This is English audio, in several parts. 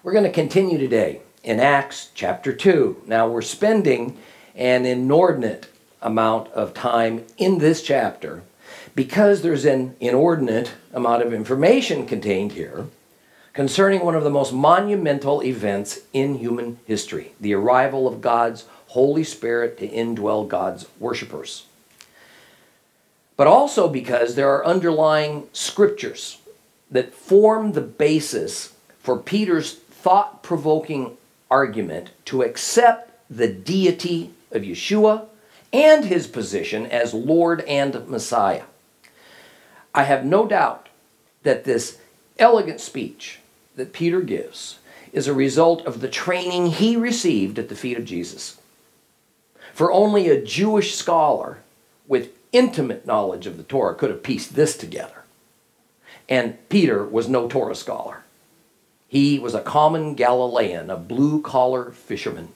We're going to continue today in Acts chapter 2. Now we're spending an inordinate amount of time in this chapter because there's an inordinate amount of information contained here concerning one of the most monumental events in human history, the arrival of God's Holy Spirit to indwell God's worshipers. But also because there are underlying scriptures that form the basis for Peter's thought-provoking argument to accept the deity of Yeshua and his position as Lord and Messiah. I have no doubt that this elegant speech that Peter gives is a result of the training he received at the feet of Jesus. For only a Jewish scholar with intimate knowledge of the Torah could have pieced this together. And Peter was no Torah scholar. He was a common Galilean, a blue-collar fisherman.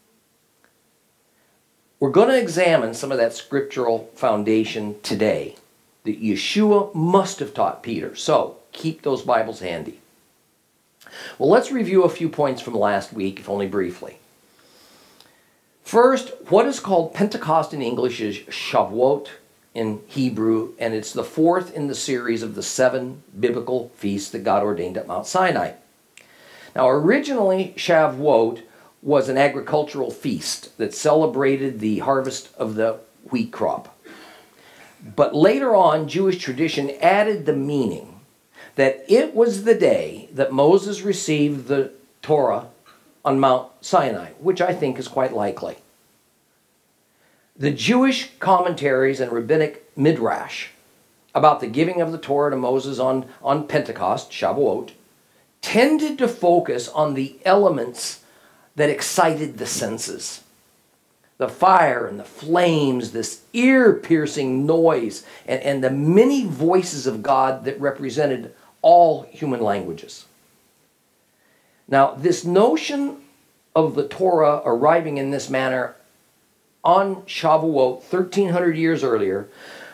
We're going to examine some of that scriptural foundation today that Yeshua must have taught Peter. So keep those Bibles handy. Well, let's review a few points from last week, if only briefly. First, what is called Pentecost in English is Shavuot in Hebrew, and it's the fourth in the series of the 7 biblical feasts that God ordained at Mount Sinai. Now, originally, Shavuot was an agricultural feast that celebrated the harvest of the wheat crop. But later on, Jewish tradition added the meaning that it was the day that Moses received the Torah on Mount Sinai, which I think is quite likely. The Jewish commentaries and rabbinic midrash about the giving of the Torah to Moses on Pentecost, Shavuot, tended to focus on the elements that excited the senses. The fire and the flames, this ear-piercing noise, and the many voices of God that represented all human languages. Now, this notion of the Torah arriving in this manner on Shavuot 1,300 years earlier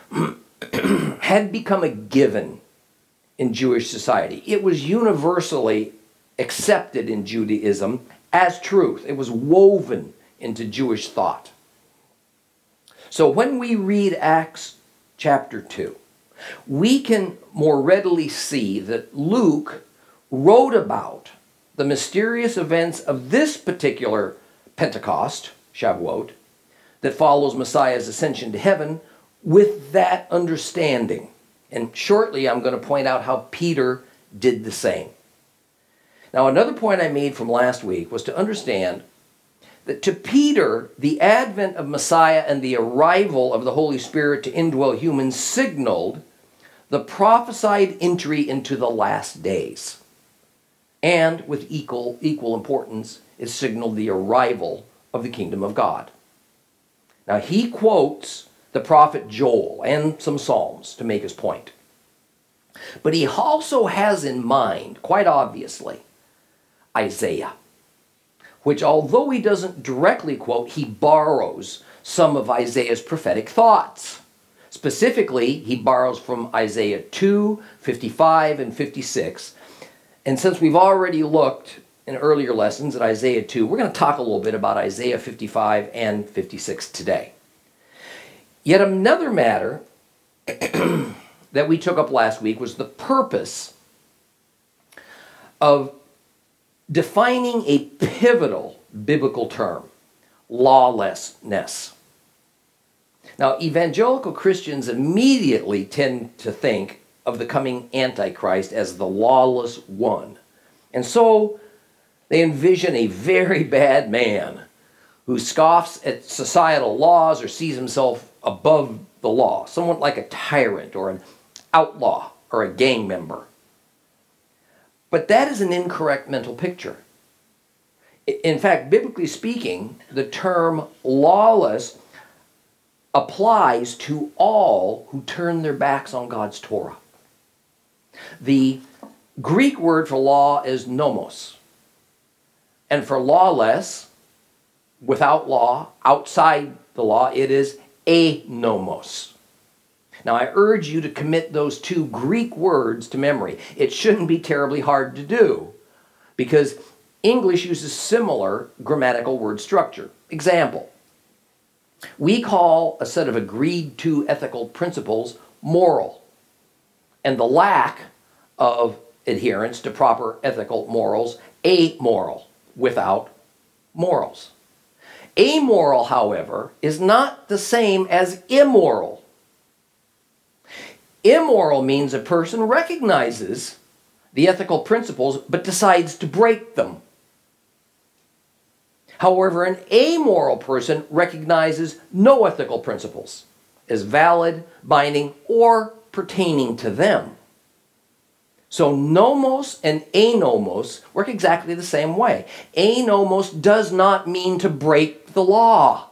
had become a given in Jewish society. It was universally accepted in Judaism as truth. It was woven into Jewish thought. So when we read Acts chapter 2, we can more readily see that Luke wrote about the mysterious events of this particular Pentecost, Shavuot, that follows Messiah's ascension to heaven with that understanding. And shortly, I'm going to point out how Peter did the same. Now, another point I made from last week was to understand that to Peter, the advent of Messiah and the arrival of the Holy Spirit to indwell humans signaled the prophesied entry into the last days. And with equal importance, it signaled the arrival of the kingdom of God. Now, he quotes the prophet Joel and some Psalms to make his point. But he also has in mind, quite obviously, Isaiah, which although he doesn't directly quote, he borrows some of Isaiah's prophetic thoughts. Specifically, he borrows from Isaiah 2, 55, and 56. And since we've already looked in earlier lessons at Isaiah 2, we're going to talk a little bit about Isaiah 55 and 56 today. Yet another matter that we took up last week was the purpose of defining a pivotal biblical term, lawlessness. Now, evangelical Christians immediately tend to think of the coming Antichrist as the lawless one. And so they envision a very bad man who scoffs at societal laws or sees himself above the law, somewhat like a tyrant or an outlaw or a gang member. But that is an incorrect mental picture. In fact, biblically speaking, the term lawless applies to all who turn their backs on God's Torah. The Greek word for law is nomos. And for lawless, without law, outside the law, it is anomos. Now, I urge you to commit those two Greek words to memory. It shouldn't be terribly hard to do, because English uses similar grammatical word structure. Example, we call a set of agreed to ethical principles moral, and the lack of adherence to proper ethical morals amoral, without morals. Amoral, however, is not the same as immoral. Immoral means a person recognizes the ethical principles but decides to break them. However, an amoral person recognizes no ethical principles as valid, binding, or pertaining to them. So nomos and anomos work exactly the same way. Anomos does not mean to break the law.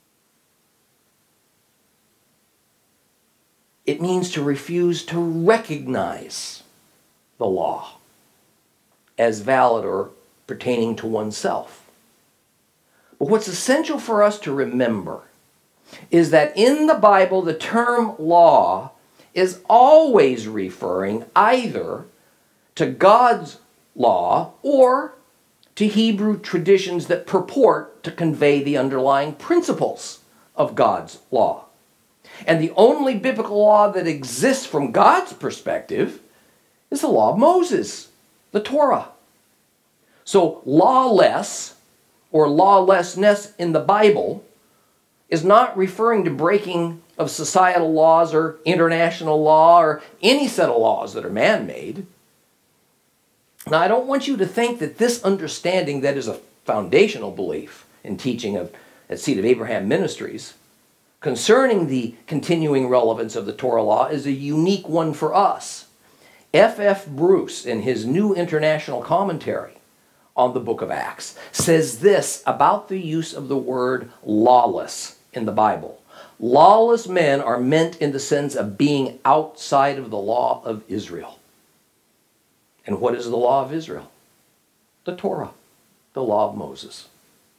It means to refuse to recognize the law as valid or pertaining to oneself. But what's essential for us to remember is that in the Bible, the term law is always referring either to God's law or to Hebrew traditions that purport to convey the underlying principles of God's law. And the only biblical law that exists from God's perspective is the law of Moses, the Torah. So lawless or lawlessness in the Bible is not referring to breaking of societal laws or international law or any set of laws that are man-made. Now, I don't want you to think that this understanding that is a foundational belief in teaching at Seed of Abraham Ministries concerning the continuing relevance of the Torah law is a unique one for us. F.F. Bruce, in his New International Commentary on the book of Acts, says this about the use of the word lawless in the Bible. Lawless men are meant in the sense of being outside of the law of Israel. And what is the law of Israel? The Torah, the law of Moses.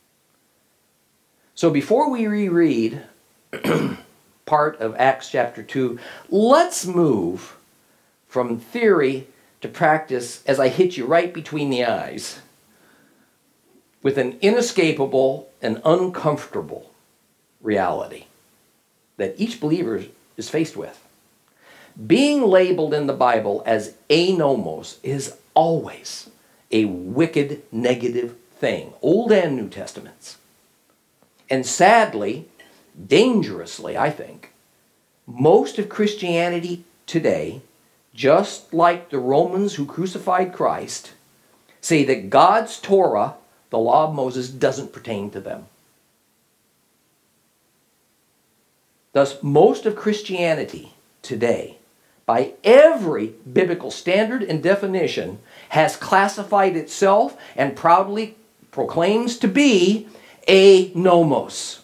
So before we reread part of Acts chapter 2, let's move from theory to practice as I hit you right between the eyes with an inescapable and uncomfortable reality that each believer is faced with. Being labeled in the Bible as anomos is always a wicked, negative thing, Old and New Testaments. And sadly, dangerously, I think, most of Christianity today, just like the Romans who crucified Christ, say that God's Torah, the law of Moses, doesn't pertain to them. Thus, most of Christianity today, by every biblical standard and definition, has classified itself and proudly proclaims to be anomos,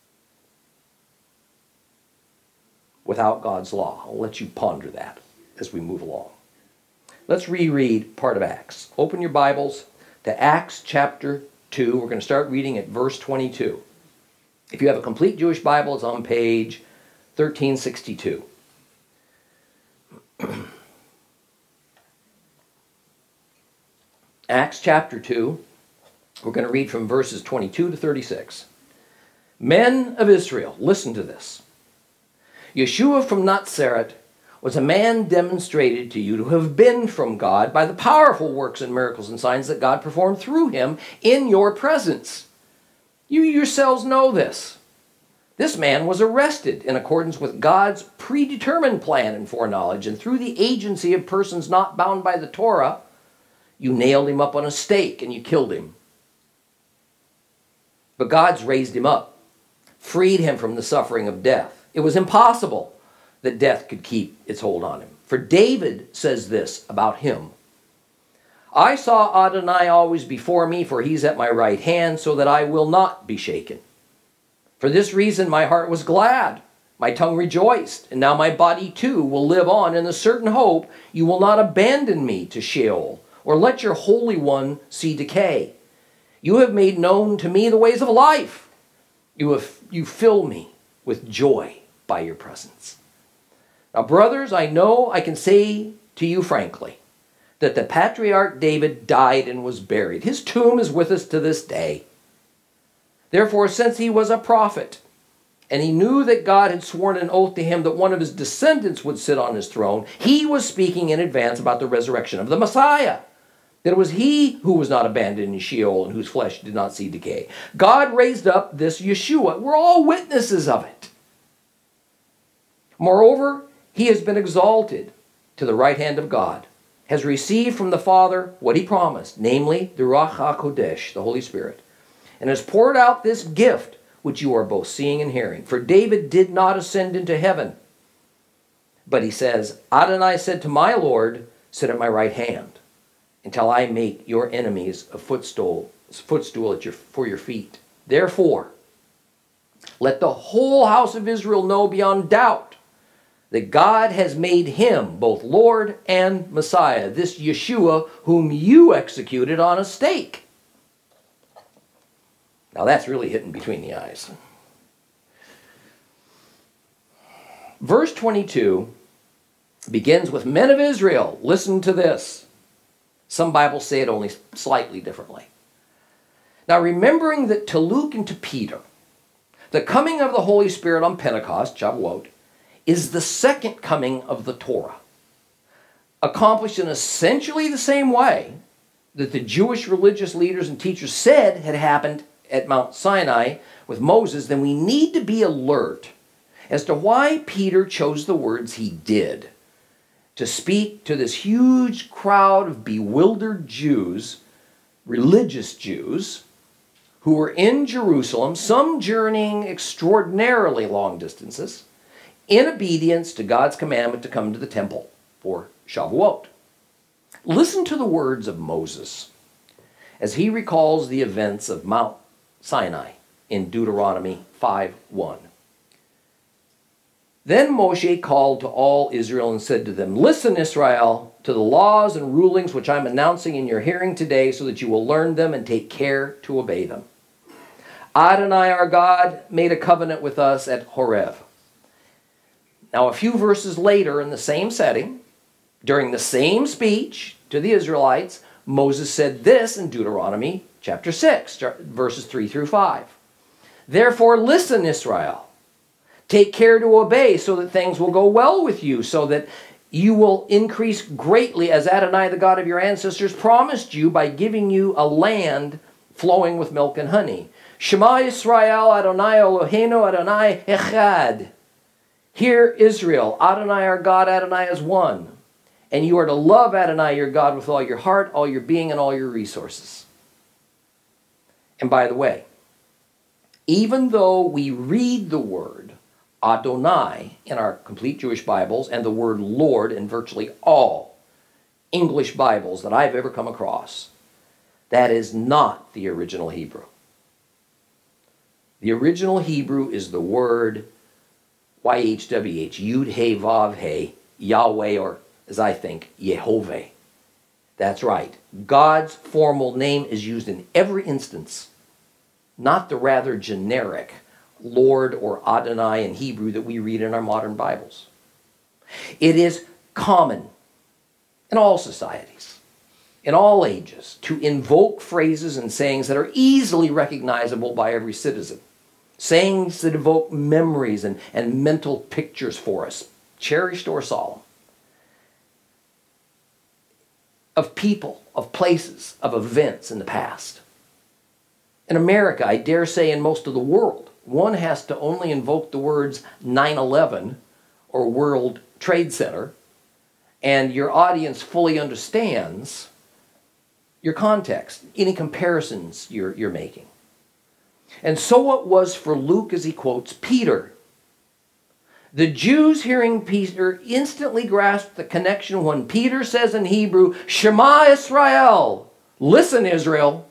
without God's law. I'll let you ponder that as we move along. Let's reread part of Acts. Open your Bibles to Acts chapter 2. We're going to start reading at verse 22. If you have a complete Jewish Bible, it's on page 1362. Acts chapter 2, we're going to read from verses 22 to 36. Men of Israel, listen to this. Yeshua from Nazareth was a man demonstrated to you to have been from God by the powerful works and miracles and signs that God performed through him in your presence. You yourselves know this. This man was arrested in accordance with God's predetermined plan and foreknowledge, and through the agency of persons not bound by the Torah, you nailed him up on a stake and you killed him. But God's raised him up, freed him from the suffering of death. It was impossible that death could keep its hold on him. For David says this about him. I saw Adonai always before me, for he's at my right hand, so that I will not be shaken. For this reason my heart was glad, my tongue rejoiced, and now my body too will live on in the certain hope you will not abandon me to Sheol, or let your Holy One see decay. You have made known to me the ways of life. You fill me with joy by your presence. Now, brothers, I know I can say to you frankly that the patriarch David died and was buried. His tomb is with us to this day. Therefore, since he was a prophet, and he knew that God had sworn an oath to him that one of his descendants would sit on his throne, he was speaking in advance about the resurrection of the Messiah. That it was he who was not abandoned in Sheol and whose flesh did not see decay. God raised up this Yeshua. We're all witnesses of it. Moreover, he has been exalted to the right hand of God, has received from the Father what he promised, namely the Ruach HaKodesh, the Holy Spirit, and has poured out this gift which you are both seeing and hearing. For David did not ascend into heaven, but he says, Adonai said to my Lord, sit at my right hand, until I make your enemies a footstool for your feet. Therefore, let the whole house of Israel know beyond doubt that God has made him both Lord and Messiah, this Yeshua whom you executed on a stake. Now that's really hitting between the eyes. Verse 22 begins with, men of Israel, listen to this. Some Bibles say it only slightly differently. Now, remembering that to Luke and to Peter, the coming of the Holy Spirit on Pentecost, Shavuot, is the second coming of the Torah, accomplished in essentially the same way that the Jewish religious leaders and teachers said had happened at Mount Sinai with Moses. Then we need to be alert as to why Peter chose the words he did to speak to this huge crowd of bewildered Jews, religious Jews, who were in Jerusalem, some journeying extraordinarily long distances, in obedience to God's commandment to come to the temple for Shavuot. Listen to the words of Moses as he recalls the events of Mount Sinai in Deuteronomy 5:1. Then Moshe called to all Israel and said to them, listen, Israel, to the laws and rulings which I'm announcing in your hearing today, so that you will learn them and take care to obey them. Adonai our God made a covenant with us at Horeb. Now, a few verses later in the same setting, during the same speech to the Israelites, Moses said this in Deuteronomy chapter 6, verses 3 through 5. Therefore, listen, Israel. Take care to obey so that things will go well with you, so that you will increase greatly as Adonai, the God of your ancestors, promised you by giving you a land flowing with milk and honey. Shema Yisrael, Adonai Eloheinu, Adonai Echad. Hear Israel, Adonai our God, Adonai is one. And you are to love Adonai your God with all your heart, all your being, and all your resources. And by the way, even though we read the word Adonai in our complete Jewish Bibles and the word Lord in virtually all English Bibles that I've ever come across, that is not the original Hebrew. The original Hebrew is the word YHWH, Yud He Vav He, Yahweh, or as I think, Yehovah. That's right. God's formal name is used in every instance, not the rather generic Lord or Adonai in Hebrew that we read in our modern Bibles. It is common in all societies, in all ages, to invoke phrases and sayings that are easily recognizable by every citizen. Sayings that evoke memories and mental pictures for us, cherished or solemn, of people, of places, of events in the past. In America, I dare say in most of the world, one has to only invoke the words 9/11 or World Trade Center, and your audience fully understands your context, any comparisons you're making. And so it was for Luke as he quotes Peter. The Jews hearing Peter instantly grasped the connection when Peter says in Hebrew, Shema Israel, listen Israel.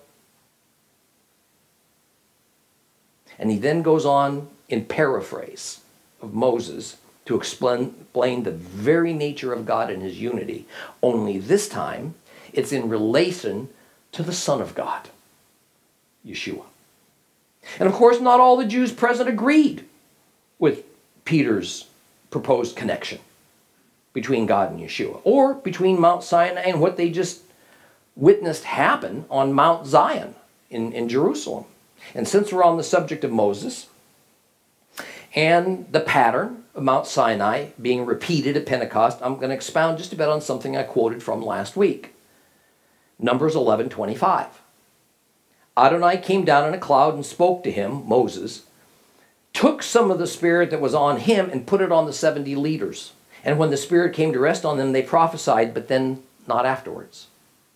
And he then goes on in paraphrase of Moses to explain the very nature of God and his unity. Only this time, it's in relation to the Son of God, Yeshua. And of course, not all the Jews present agreed with Peter's proposed connection between God and Yeshua, or between Mount Sinai and what they just witnessed happen on Mount Zion in Jerusalem. And since we're on the subject of Moses and the pattern of Mount Sinai being repeated at Pentecost, I'm going to expound just a bit on something I quoted from last week. Numbers 11:25. Adonai came down in a cloud and spoke to him, Moses, took some of the spirit that was on him and put it on the 70 leaders. And when the Spirit came to rest on them, they prophesied, but then not afterwards.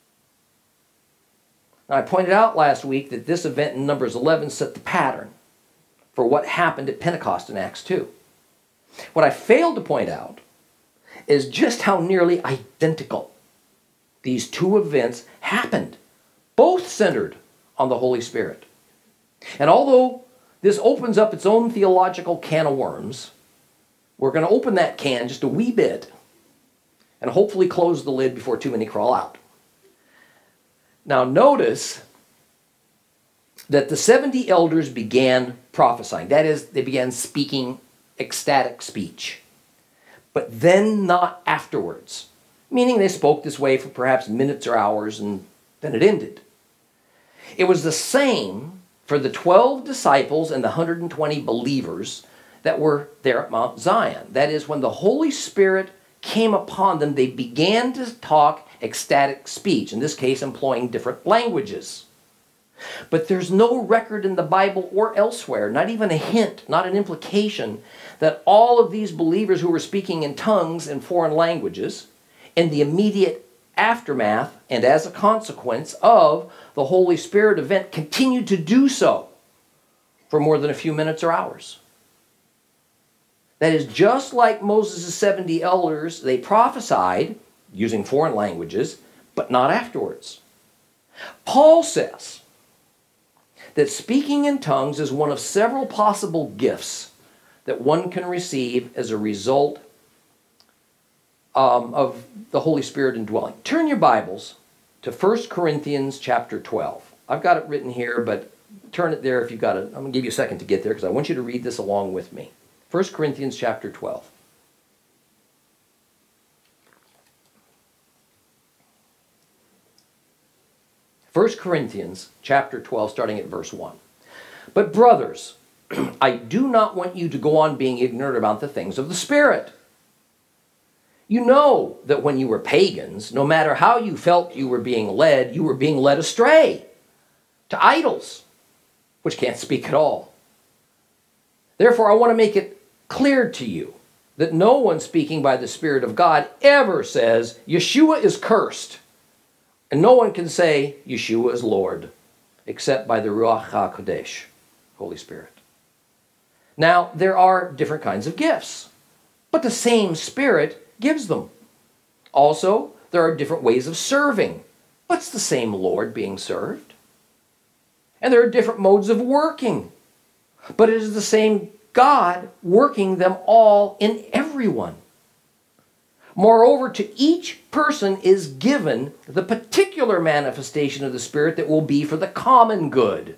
Now, I pointed out last week that this event in Numbers 11 set the pattern for what happened at Pentecost in Acts 2. What I failed to point out is just how nearly identical these two events happened, both centered on the Holy Spirit. And although this opens up its own theological can of worms, we're going to open that can just a wee bit and hopefully close the lid before too many crawl out. Now notice that the 70 elders began prophesying. That is, they began speaking ecstatic speech. But then not afterwards. Meaning they spoke this way for perhaps minutes or hours and then it ended. It was the same for the 12 disciples and the 120 believers that were there at Mount Zion. That is, when the Holy Spirit came upon them, they began to talk ecstatic speech, in this case employing different languages. But there's no record in the Bible or elsewhere, not even a hint, not an implication, that all of these believers who were speaking in tongues in foreign languages, in the immediate aftermath and as a consequence of the Holy Spirit event, continued to do so for more than a few minutes or hours. That is, just like Moses' 70 elders, they prophesied using foreign languages, but not afterwards. Paul says that speaking in tongues is one of several possible gifts that one can receive as a result of the Holy Spirit indwelling. Turn your Bibles to 1 Corinthians chapter 12. I've got it written here, but turn it there if you've got it. I'm going to give you a second to get there because I want you to read this along with me. 1 Corinthians chapter 12. First Corinthians chapter 12, starting at verse 1. But brothers, I do not want you to go on being ignorant about the things of the Spirit. You know that when you were pagans, no matter how you felt you were being led astray to idols, which can't speak at all. Therefore, I want to make it clear to you that no one speaking by the Spirit of God ever says, Yeshua is cursed. And no one can say, Yeshua is Lord, except by the Ruach HaKodesh, Holy Spirit. Now, there are different kinds of gifts, but the same Spirit gives them. Also, there are different ways of serving, but it's the same Lord being served. And there are different modes of working, but it is the same God working them all in everyone. Moreover, to each person is given the particular manifestation of the Spirit that will be for the common good.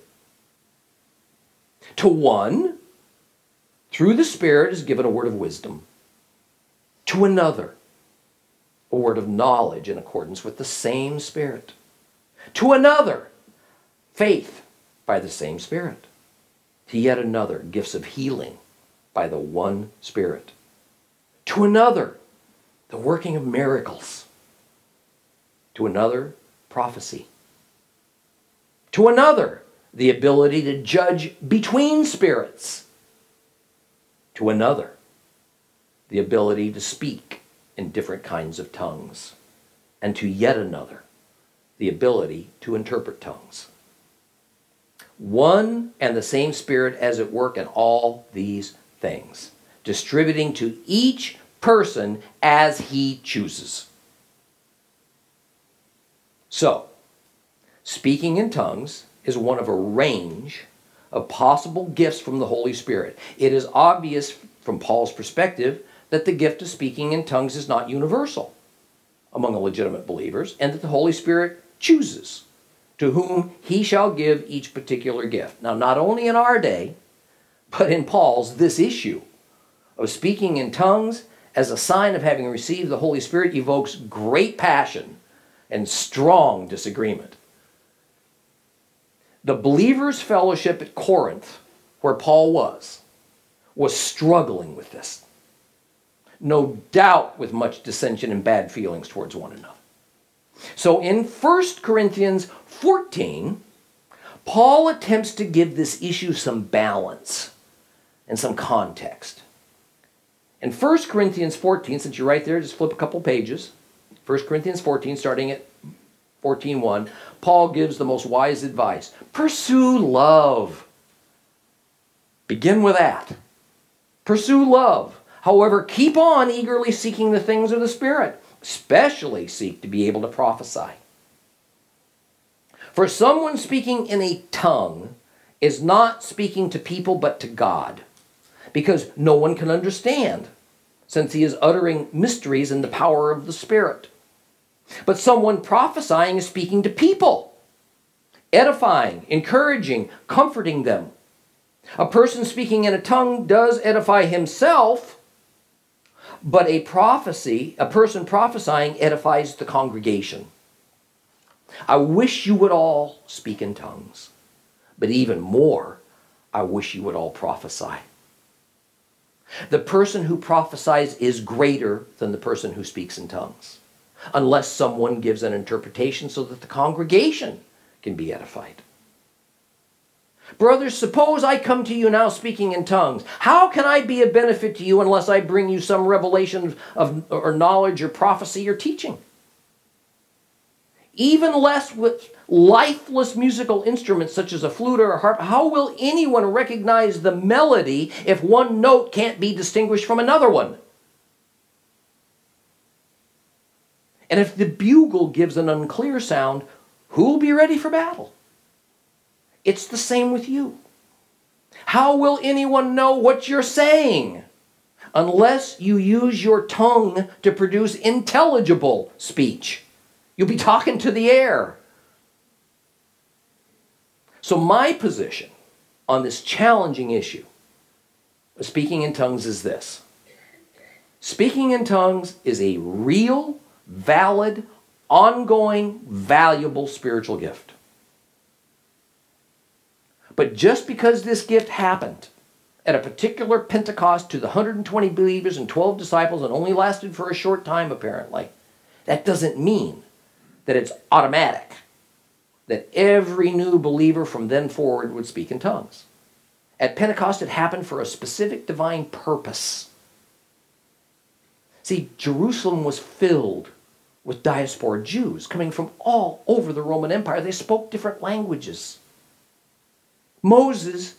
To one, through the Spirit is given a word of wisdom. To another, a word of knowledge in accordance with the same Spirit. To another, faith by the same Spirit. To yet another, gifts of healing by the one Spirit. To another, the working of miracles. To another, prophecy. To another, the ability to judge between spirits. To another, the ability to speak in different kinds of tongues. And to yet another, the ability to interpret tongues. One and the same Spirit as at work in all these things, distributing to each person as he chooses. So, speaking in tongues is one of a range of possible gifts from the Holy Spirit. It is obvious from Paul's perspective that the gift of speaking in tongues is not universal among legitimate believers, and that the Holy Spirit chooses to whom he shall give each particular gift. Now, not only in our day, but in Paul's, this issue of speaking in tongues as a sign of having received the Holy Spirit evokes great passion and strong disagreement. The believers' fellowship at Corinth, where Paul was struggling with this. No doubt with much dissension and bad feelings towards one another. So in 1 Corinthians 14, Paul attempts to give this issue some balance and some context. In 1 Corinthians 14, since you're right there, just flip a couple pages. 1 Corinthians 14, starting at 14:1, Paul gives the most wise advice. Pursue love. Begin with that. Pursue love. However, keep on eagerly seeking the things of the Spirit. Especially seek to be able to prophesy. For someone speaking in a tongue is not speaking to people but to God, because no one can understand, since he is uttering mysteries in the power of the Spirit. But someone prophesying is speaking to people, edifying, encouraging, comforting them. A person speaking in a tongue does edify himself, but a person prophesying edifies the congregation. I wish you would all speak in tongues, but even more, I wish you would all prophesy. The person who prophesies is greater than the person who speaks in tongues, unless someone gives an interpretation so that the congregation can be edified. Brothers, suppose I come to you now speaking in tongues. How can I be a benefit to you unless I bring you some revelation or knowledge or prophecy or teaching? Even less with lifeless musical instruments such as a flute or a harp, how will anyone recognize the melody if one note can't be distinguished from another one? And if the bugle gives an unclear sound, who will be ready for battle? It's the same with you. How will anyone know what you're saying unless you use your tongue to produce intelligible speech? You'll be talking to the air. So my position on this challenging issue of speaking in tongues is this. Speaking in tongues is a real, valid, ongoing, valuable spiritual gift. But just because this gift happened at a particular Pentecost to the 120 believers and 12 disciples and only lasted for a short time apparently, that doesn't mean that it's automatic that every new believer from then forward would speak in tongues. At Pentecost, it happened for a specific divine purpose. See, Jerusalem was filled with diaspora Jews coming from all over the Roman Empire. They spoke different languages. Most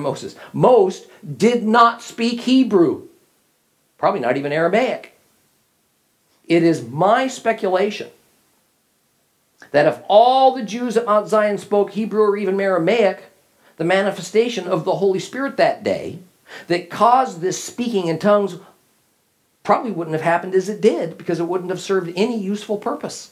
did not speak Hebrew, probably not even Aramaic. It is my speculation that if all the Jews at Mount Zion spoke Hebrew or even Aramaic, the manifestation of the Holy Spirit that day that caused this speaking in tongues probably wouldn't have happened as it did, because it wouldn't have served any useful purpose.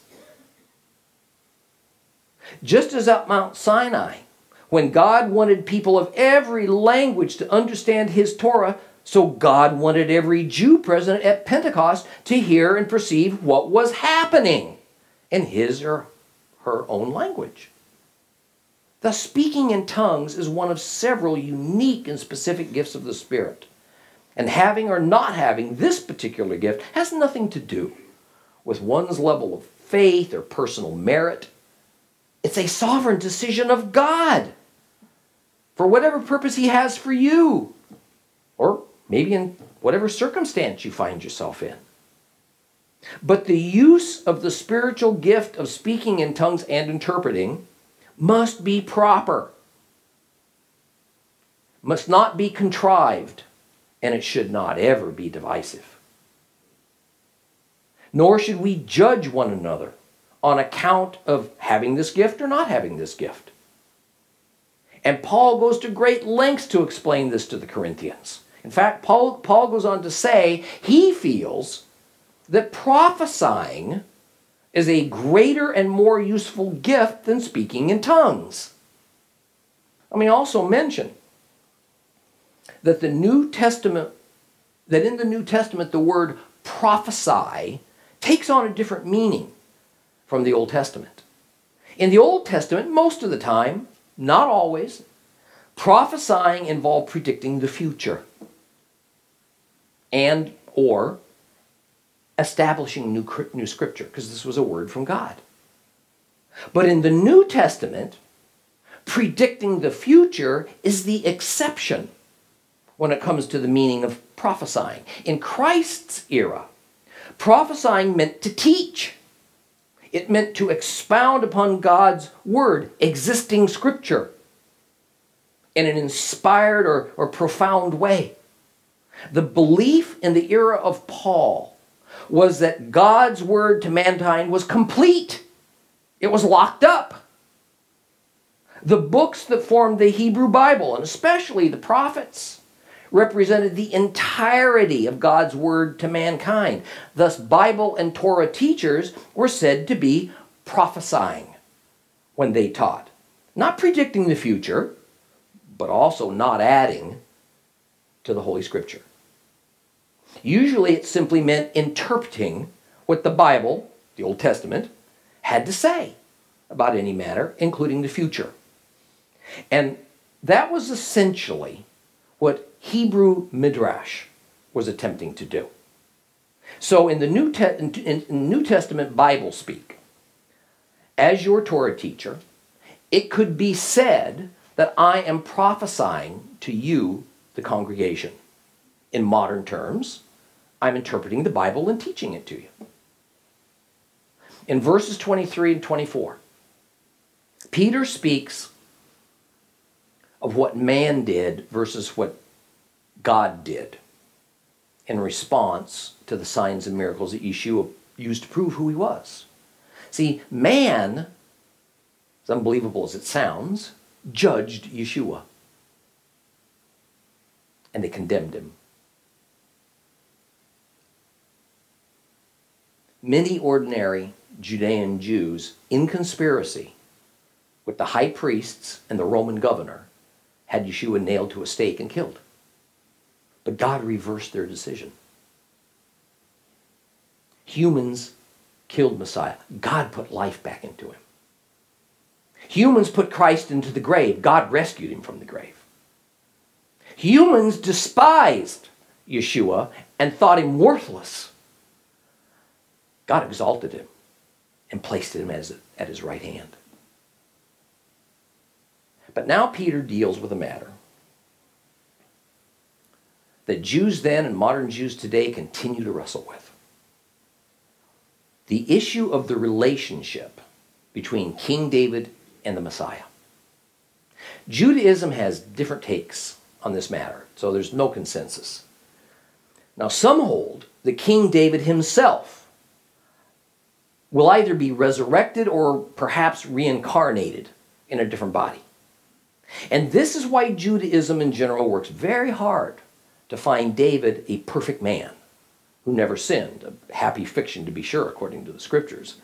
Just as at Mount Sinai, when God wanted people of every language to understand his Torah, so God wanted every Jew present at Pentecost to hear and perceive what was happening in his or her own language. Thus, speaking in tongues is one of several unique and specific gifts of the Spirit. And having or not having this particular gift has nothing to do with one's level of faith or personal merit. It's a sovereign decision of God for whatever purpose he has for you, or maybe in whatever circumstance you find yourself in. But the use of the spiritual gift of speaking in tongues and interpreting must be proper, must not be contrived, and it should not ever be divisive. Nor should we judge one another on account of having this gift or not having this gift. And Paul goes to great lengths to explain this to the Corinthians. In fact, Paul goes on to say he feels that prophesying is a greater and more useful gift than speaking in tongues. Let me also mention that the New Testament that in the New Testament the word prophesy takes on a different meaning from the Old Testament. In the Old Testament, most of the time, not always, prophesying involved predicting the future and or establishing new scripture, because this was a word from God. But in the New Testament, predicting the future is the exception when it comes to the meaning of prophesying. In Christ's era, prophesying meant to teach. It meant to expound upon God's word, existing scripture, in an inspired or profound way. The belief in the era of Paul was that God's word to mankind was complete. It was locked up. The books that formed the Hebrew Bible, and especially the prophets, represented the entirety of God's word to mankind. Thus, Bible and Torah teachers were said to be prophesying when they taught. Not predicting the future, but also not adding to the Holy Scripture. Usually it simply meant interpreting what the Bible, the Old Testament, had to say about any matter, including the future. And that was essentially what Hebrew Midrash was attempting to do. So in the New Testament Bible speak, as your Torah teacher, it could be said that I am prophesying to you, the congregation. In modern terms, I'm interpreting the Bible and teaching it to you. In verses 23 and 24, Peter speaks of what man did versus what God did in response to the signs and miracles that Yeshua used to prove who he was. See, man, as unbelievable as it sounds, judged Yeshua. And they condemned him. Many ordinary Judean Jews, in conspiracy with the high priests and the Roman governor, had Yeshua nailed to a stake and killed. But God reversed their decision. Humans killed Messiah. God put life back into him. Humans put Christ into the grave. God rescued him from the grave. Humans despised Yeshua and thought him worthless. God exalted him and placed him at his right hand. But now Peter deals with a matter that Jews then and modern Jews today continue to wrestle with. The issue of the relationship between King David and the Messiah. Judaism has different takes on this matter, so there's no consensus. Now, some hold that King David himself will either be resurrected or perhaps reincarnated in a different body. And this is why Judaism in general works very hard to find David a perfect man who never sinned. A happy fiction, to be sure, according to the scriptures.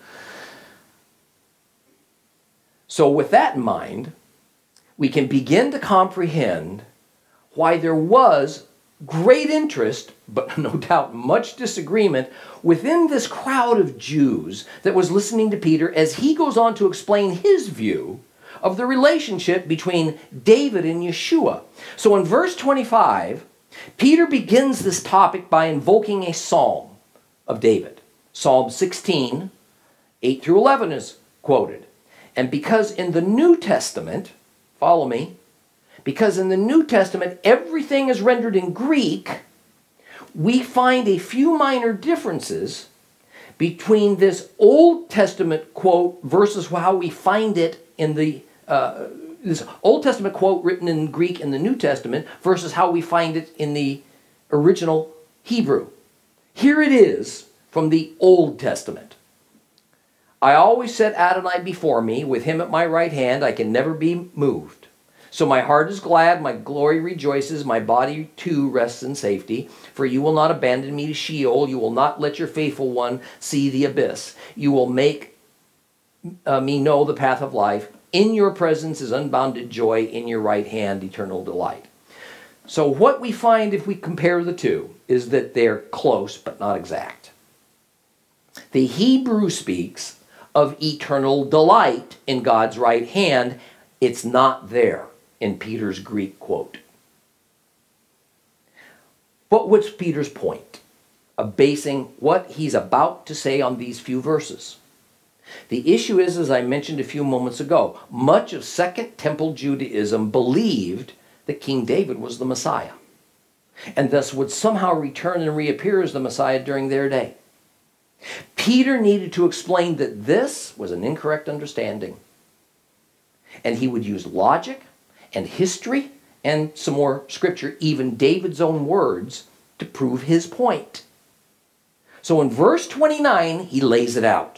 So with that in mind, we can begin to comprehend why there was great interest, but no doubt much disagreement, within this crowd of Jews that was listening to Peter as he goes on to explain his view of the relationship between David and Yeshua. So in verse 25, Peter begins this topic by invoking a psalm of David. Psalm 16, 8 through 11 is quoted. And because in the New Testament, follow me, because in the New Testament everything is rendered in Greek, we find a few minor differences between this Old Testament quote versus how we find it in the this Old Testament quote written in Greek in the New Testament versus how we find it in the original Hebrew. Here it is from the Old Testament. I always set Adonai before me, with him at my right hand I can never be moved. So my heart is glad, my glory rejoices, my body too rests in safety. For you will not abandon me to Sheol, you will not let your faithful one see the abyss. You will make me know the path of life. In your presence is unbounded joy, in your right hand eternal delight. So what we find if we compare the two is that they're close but not exact. The Hebrew speaks of eternal delight in God's right hand. It's not there in Peter's Greek quote. But what's Peter's point of basing what he's about to say on these few verses? The issue is, as I mentioned a few moments ago, much of Second Temple Judaism believed that King David was the Messiah, and thus would somehow return and reappear as the Messiah during their day. Peter needed to explain that this was an incorrect understanding, and he would use logic and history and some more scripture, even David's own words, to prove his point. So in verse 29, he lays it out.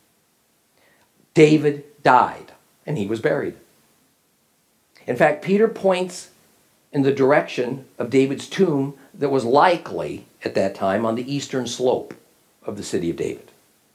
David died, and he was buried. In fact, Peter points in the direction of David's tomb that was likely, at that time, on the eastern slope of the city of David,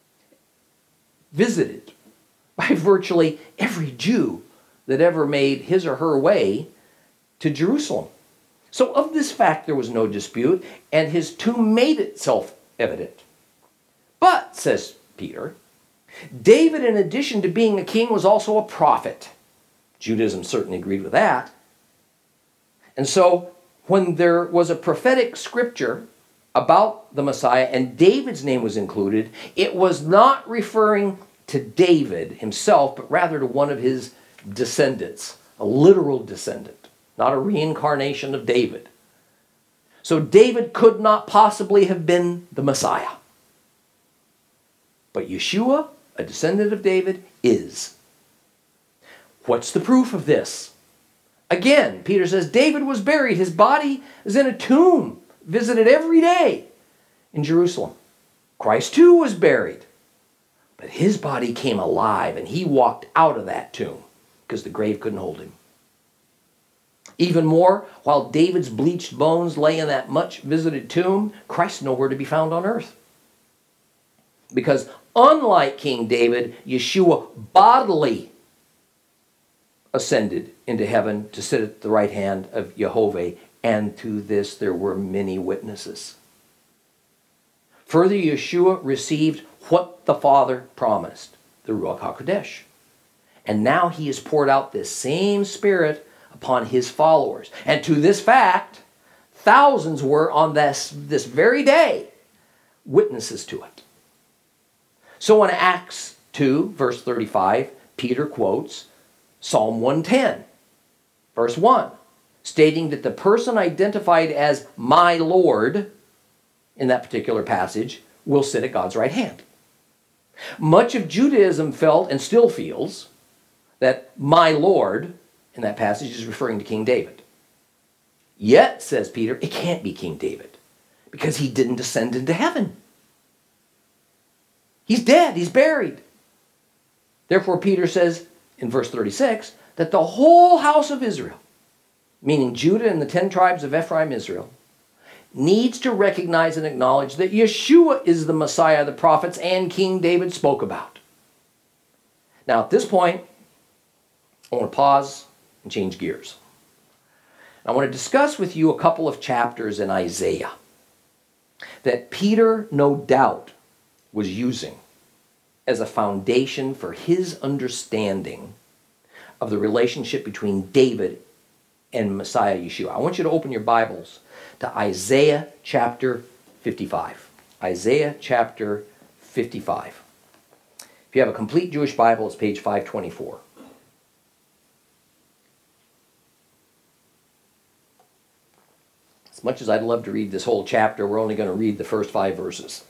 visited by virtually every Jew that ever made his or her way to Jerusalem. So of this fact there was no dispute, and his tomb made itself evident. But, says Peter, David, in addition to being a king, was also a prophet. Judaism certainly agreed with that. And so when there was a prophetic scripture about the Messiah and David's name was included, it was not referring to David himself, but rather to one of his descendants, a literal descendant, not a reincarnation of David. So David could not possibly have been the Messiah. But Yeshua, a descendant of David, is. What's the proof of this? Again, Peter says David was buried. His body is in a tomb, visited every day in Jerusalem. Christ too was buried. But his body came alive, and he walked out of that tomb because the grave couldn't hold him. Even more, while David's bleached bones lay in that much visited tomb, Christ nowhere to be found on earth. Because unlike King David, Yeshua bodily ascended into heaven to sit at the right hand of Jehovah, and to this there were many witnesses. Further, Yeshua received what the Father promised, the Ruach HaKodesh. And now he has poured out this same Spirit upon his followers. And to this fact, thousands were on this very day witnesses to it. So in Acts 2, verse 35, Peter quotes Psalm 110, verse 1, stating that the person identified as my Lord in that particular passage will sit at God's right hand. Much of Judaism felt, and still feels, that my Lord in that passage is referring to King David. Yet, says Peter, it can't be King David because he didn't ascend into heaven. He's dead. He's buried. Therefore, Peter says in verse 36 that the whole house of Israel, meaning Judah and the 10 tribes of Ephraim, Israel, needs to recognize and acknowledge that Yeshua is the Messiah the prophets and King David spoke about. Now, at this point, I want to pause and change gears. I want to discuss with you a couple of chapters in Isaiah that Peter, no doubt, was using as a foundation for his understanding of the relationship between David and Messiah Yeshua. I want you to open your Bibles to Isaiah chapter 55. Isaiah chapter 55. If you have a complete Jewish Bible, it's page 524. As much as I'd love to read this whole chapter, we're only going to read the first 5 verses.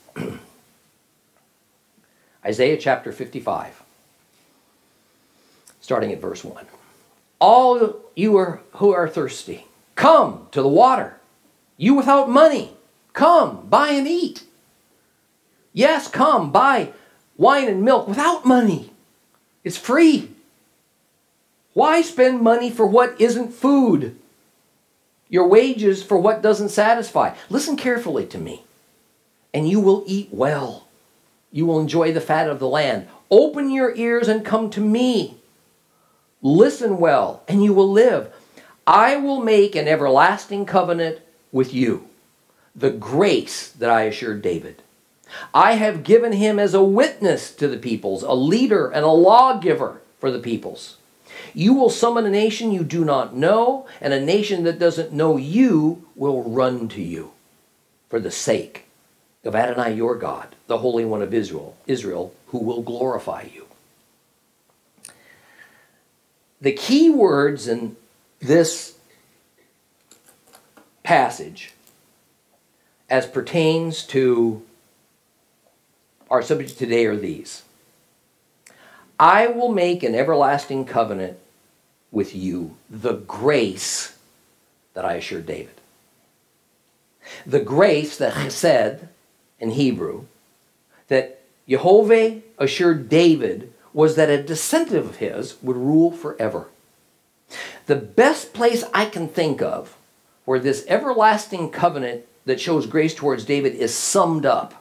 Isaiah chapter 55, starting at verse 1. All you who are thirsty, come to the water. You without money, come, buy and eat. Yes, come, buy wine and milk without money. It's free. Why spend money for what isn't food? Your wages for what doesn't satisfy. Listen carefully to me, and you will eat well. You will enjoy the fat of the land. Open your ears and come to me. Listen well, and you will live. I will make an everlasting covenant with you, the grace that I assured David. I have given him as a witness to the peoples, a leader and a lawgiver for the peoples. You will summon a nation you do not know, and a nation that doesn't know you will run to you for the sake of Adonai your God, the Holy One of Israel, who will glorify you. The key words in this passage as pertains to our subject today are these. I will make an everlasting covenant with you, the grace that I assured David. The grace, the chesed in Hebrew, that Jehovah assured David was that a descendant of his would rule forever. The best place I can think of where this everlasting covenant that shows grace towards David is summed up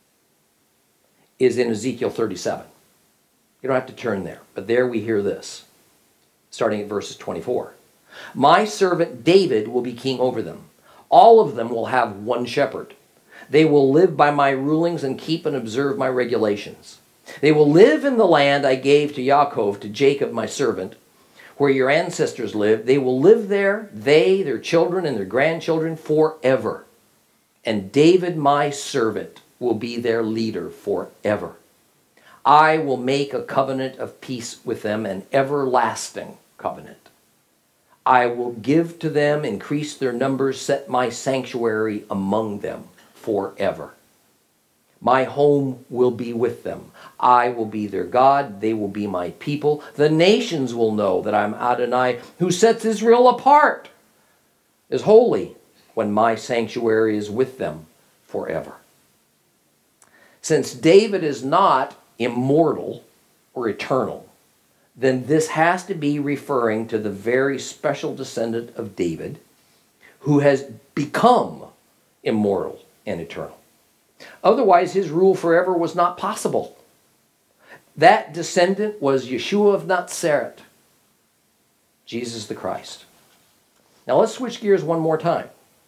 is in Ezekiel 37. You don't have to turn there, but there we hear this, starting at verses 24. My servant David will be king over them. All of them will have one shepherd. They will live by my rulings and keep and observe my regulations. They will live in the land I gave to Yaakov, to Jacob my servant, where your ancestors lived. They will live there, they, their children, and their grandchildren forever. And David my servant will be their leader forever. I will make a covenant of peace with them, an everlasting covenant. I will give to them, increase their numbers, set my sanctuary among them forever. My home will be with them. I will be their God. They will be my people. The nations will know that I'm Adonai, who sets Israel apart as holy when my sanctuary is with them forever. Since David is not immortal or eternal, then this has to be referring to the very special descendant of David who has become immortal and eternal. Otherwise, his rule forever was not possible. That descendant was Yeshua of Nazareth, Jesus the Christ. Now let's switch gears one more time.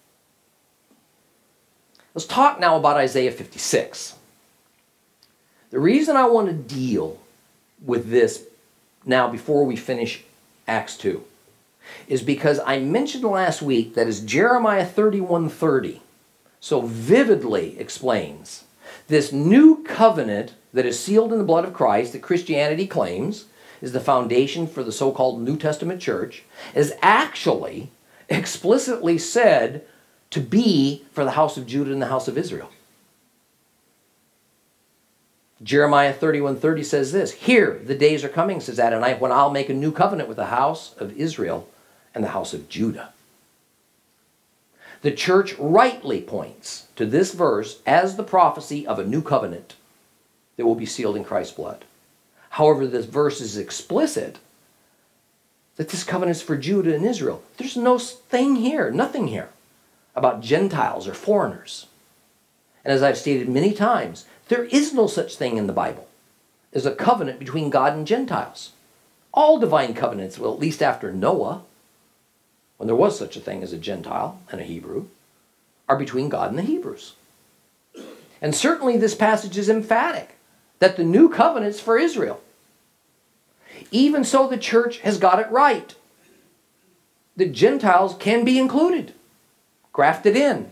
Let's talk now about Isaiah 56. The reason I want to deal with this now before we finish Acts 2 is because I mentioned last week that as Jeremiah 31:30 so vividly explains, this new covenant that is sealed in the blood of Christ that Christianity claims is the foundation for the so-called New Testament church is actually explicitly said to be for the house of Judah and the house of Israel. Jeremiah 31:30 says this, here the days are coming, says Adonai, when I'll make a new covenant with the house of Israel and the house of Judah. The church rightly points to this verse as the prophecy of a new covenant that will be sealed in Christ's blood. However, this verse is explicit that this covenant is for Judah and Israel. There's no thing here, nothing here about Gentiles or foreigners. And as I've stated many times, there is no such thing in the Bible as a covenant between God and Gentiles. All divine covenants, well, at least after Noah, when there was such a thing as a Gentile and a Hebrew, are between God and the Hebrews. And certainly this passage is emphatic that the new covenant is for Israel. Even so, the church has got it right. The Gentiles can be included, grafted in.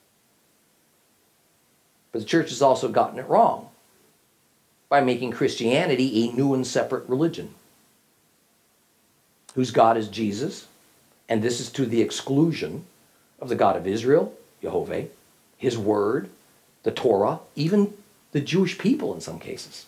But the church has also gotten it wrong by making Christianity a new and separate religion, whose God is Jesus, and this is to the exclusion of the God of Israel, Jehovah, his word, the Torah, even the Jewish people in some cases.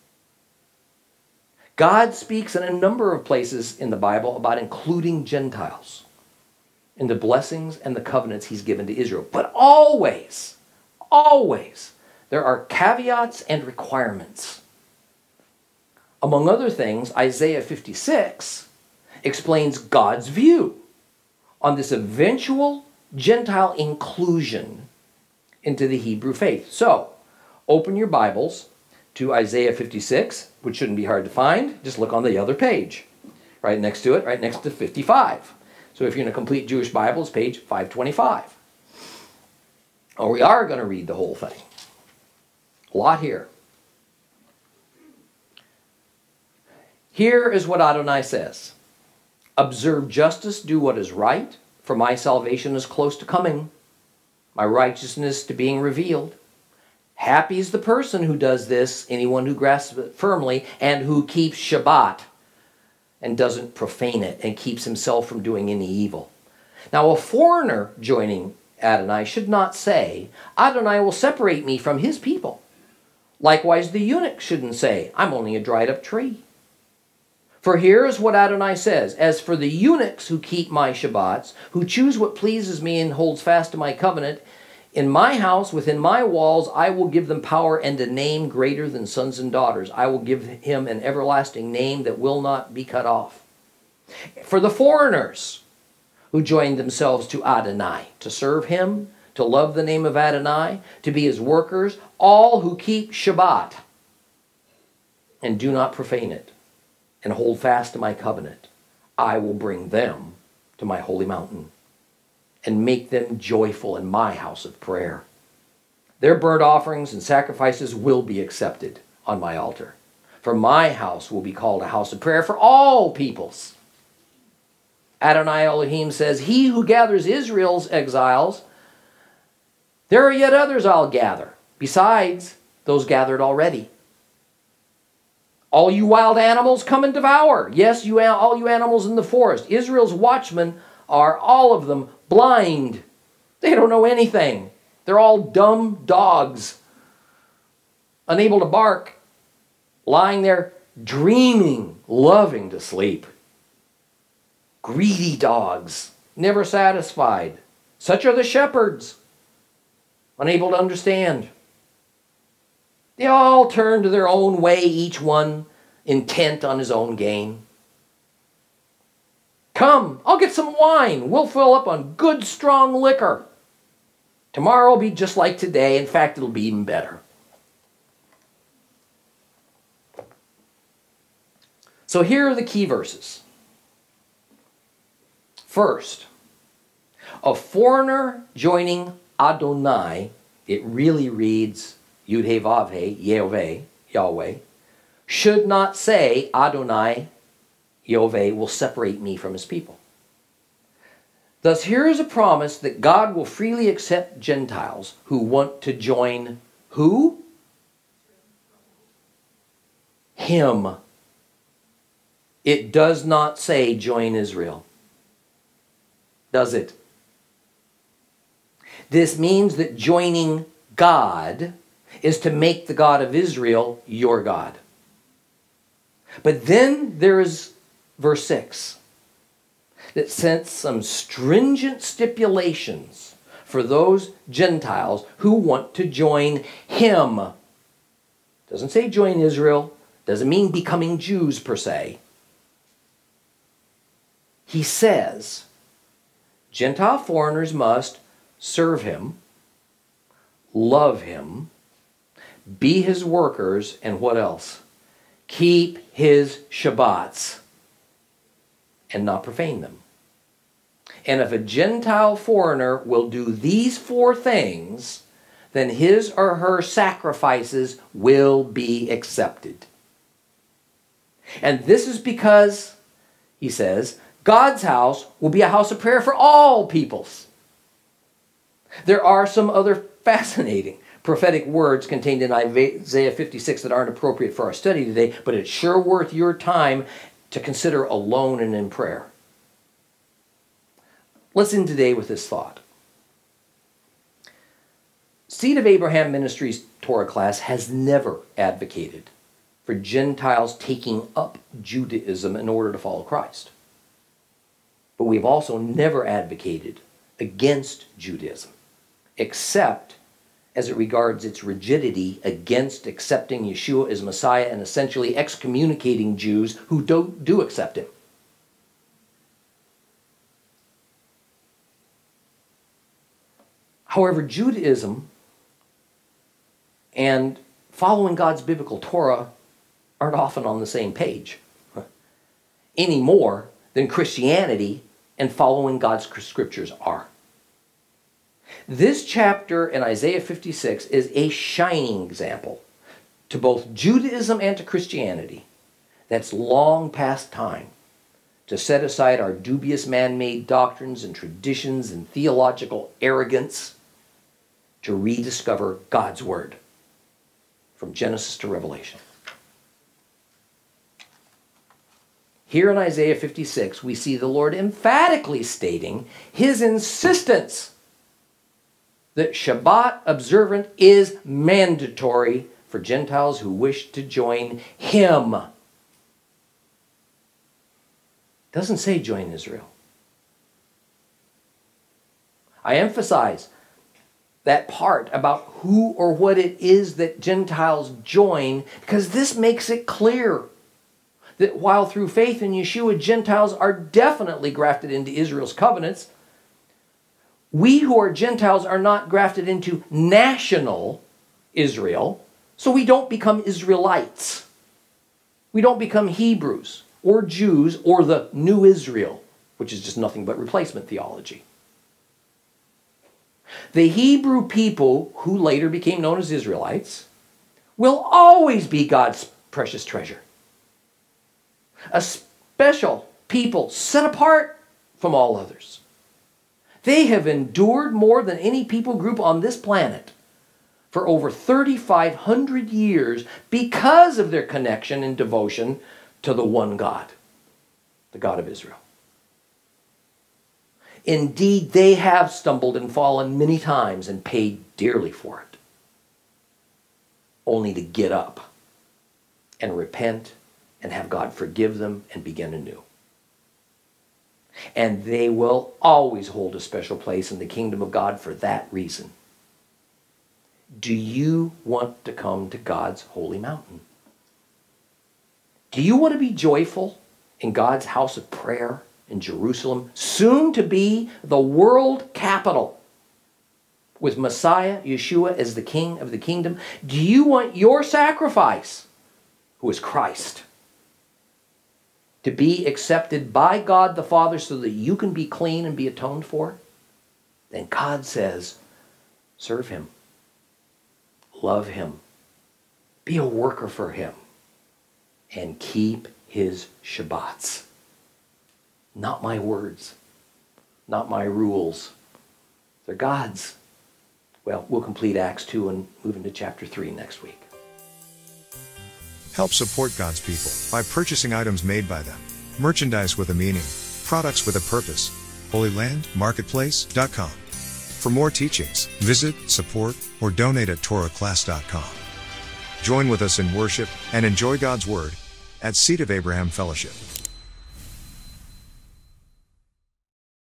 God speaks in a number of places in the Bible about including Gentiles in the blessings and the covenants he's given to Israel. But always, there are caveats and requirements. Among other things, Isaiah 56 explains God's view on this eventual Gentile inclusion into the Hebrew faith. So, open your Bibles to Isaiah 56, which shouldn't be hard to find. Just look on the other page, right next to it, right next to 55. So if you're in a complete Jewish Bible, it's page 525. Oh, we are going to read the whole thing. A lot here. Here is what Adonai says. Observe justice, do what is right, for my salvation is close to coming, my righteousness to being revealed. Happy is the person who does this, anyone who grasps it firmly, and who keeps Shabbat and doesn't profane it and keeps himself from doing any evil. Now a foreigner joining Adonai should not say, Adonai will separate me from his people. Likewise, the eunuch shouldn't say, I'm only a dried up tree. For here is what Adonai says, as for the eunuchs who keep my Shabbats, who choose what pleases me and holds fast to my covenant, in my house, within my walls, I will give them power and a name greater than sons and daughters. I will give him an everlasting name that will not be cut off. For the foreigners who join themselves to Adonai, to serve him, to love the name of Adonai, to be his workers, all who keep Shabbat and do not profane it, and hold fast to my covenant, I will bring them to my holy mountain and make them joyful in my house of prayer. Their burnt offerings and sacrifices will be accepted on my altar. For my house will be called a house of prayer for all peoples. Adonai Elohim says, he who gathers Israel's exiles, there are yet others I'll gather, besides those gathered already. All you wild animals, come and devour. Yes, all you animals in the forest. Israel's watchmen are, all of them, blind. They don't know anything. They're all dumb dogs, unable to bark, lying there dreaming, loving to sleep. Greedy dogs, never satisfied. Such are the shepherds, unable to understand. They all turn to their own way, each one intent on his own gain. Come, I'll get some wine. We'll fill up on good, strong liquor. Tomorrow will be just like today. In fact, it'll be even better. So here are the key verses. First, a foreigner joining Adonai, it really reads Yud-He Vav-He, Yehovah, Yahweh, should not say Adonai, Yehovah, will separate me from his people. Thus, here is a promise that God will freely accept Gentiles who want to join who? Him. It does not say join Israel. Does it? This means that joining God is to make the God of Israel your God. But then there is verse 6 that sets some stringent stipulations for those Gentiles who want to join him. Doesn't say join Israel. Doesn't mean becoming Jews per se. He says Gentile foreigners must serve him, love him, be his workers, and what else? Keep his Shabbats and not profane them. And if a Gentile foreigner will do these four things, then his or her sacrifices will be accepted. And this is because, he says, God's house will be a house of prayer for all peoples. There are some other fascinating prophetic words contained in Isaiah 56 that aren't appropriate for our study today, but it's sure worth your time to consider alone and in prayer. Let's end today with this thought. Seed of Abraham Ministries Torah class has never advocated for Gentiles taking up Judaism in order to follow Christ. But we've also never advocated against Judaism, except as it regards its rigidity against accepting Yeshua as Messiah and essentially excommunicating Jews who do accept him. However, Judaism and following God's biblical Torah aren't often on the same page any more than Christianity and following God's scriptures are. This chapter in Isaiah 56 is a shining example to both Judaism and to Christianity that's long past time to set aside our dubious man-made doctrines and traditions and theological arrogance to rediscover God's Word from Genesis to Revelation. Here in Isaiah 56, we see the Lord emphatically stating his insistence that Shabbat observant is mandatory for Gentiles who wish to join him. Doesn't say join Israel. I emphasize that part about who or what it is that Gentiles join because this makes it clear that while through faith in Yeshua, Gentiles are definitely grafted into Israel's covenants, we who are Gentiles are not grafted into national Israel, so we don't become Israelites. We don't become Hebrews or Jews or the new Israel, which is just nothing but replacement theology. The Hebrew people, who later became known as Israelites, will always be God's precious treasure. A special people set apart from all others. They have endured more than any people group on this planet for over 3,500 years because of their connection and devotion to the one God, the God of Israel. Indeed, they have stumbled and fallen many times and paid dearly for it, only to get up and repent and have God forgive them and begin anew. And they will always hold a special place in the kingdom of God for that reason. Do you want to come to God's holy mountain? Do you want to be joyful in God's house of prayer in Jerusalem, soon to be the world capital, with Messiah, Yeshua, as the King of the kingdom? Do you want your sacrifice, who is Christ, to be accepted by God the Father so that you can be clean and be atoned for? Then God says, serve him, love him, be a worker for him, and keep his Shabbats. Not my words, not my rules. They're God's. Well, we'll complete Acts 2 and move into chapter 3 next week. Help support God's people by purchasing items made by them. Merchandise with a meaning. Products with a purpose. HolyLandMarketplace.com. For more teachings, visit, support, or donate at TorahClass.com. Join with us in worship and enjoy God's Word at Seed of Abraham Fellowship.